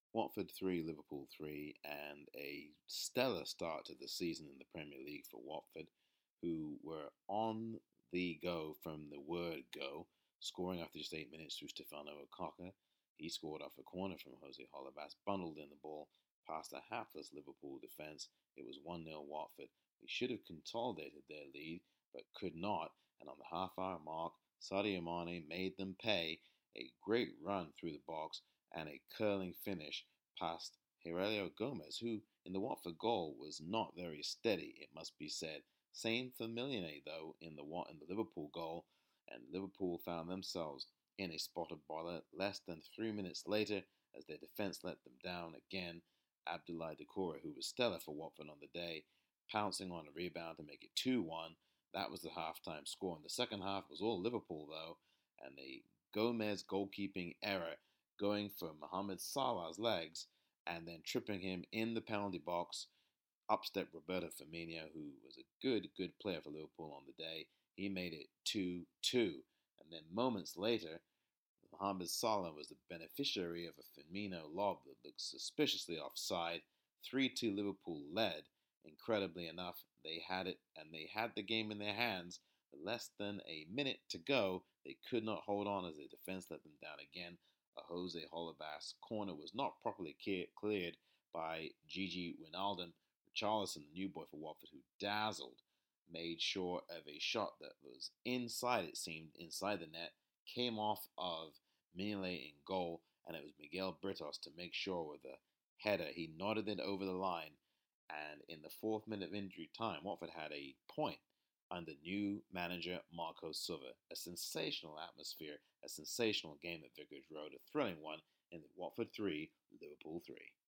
Watford 3, Liverpool 3, and a stellar start to the season in the Premier League for Watford, who were on the go from the word go, scoring after just 8 minutes through Stefano Okaka. He scored off a corner from Jose Holebas, bundled in the ball past a hapless Liverpool defence. It was 1-0 Watford. They should have consolidated their lead, but could not, and on the half-hour mark, Sadio Mane made them pay. A great run through the box and a curling finish past Heurelho Gomez, who in the Watford goal was not very steady, it must be said. Same for Millionaire though in the Liverpool goal, and Liverpool found themselves in a spot of bother less than 3 minutes later as their defence let them down again. Abdoulaye Doucouré, who was stellar for Watford on the day, pouncing on a rebound to make it 2-1. That was the halftime score. In the second half was all Liverpool though, and a Gomez goalkeeping error going for Mohamed Salah's legs and then tripping him in the penalty box. Up stepped Roberto Firmino, who was a good player for Liverpool on the day. He made it 2-2. And then moments later, Mohamed Salah was the beneficiary of a Firmino lob that looked suspiciously offside. 3-2 Liverpool led. Incredibly enough, they had it and they had the game in their hands. With less than a minute to go, they could not hold on as their defense let them down again. A Jose Holebas corner was not properly cleared by Gigi Wijnaldum. Richarlison, the new boy for Watford, who dazzled, made sure of a shot that was inside, it seemed, inside the net, came off of Mignolet in goal, and it was Miguel Britos to make sure with a header. He nodded it over the line, and in the fourth minute of injury time, Watford had a point under new manager Marco Silva. A sensational atmosphere, a sensational game at Vicarage Road, a thrilling one in the Watford 3, Liverpool 3.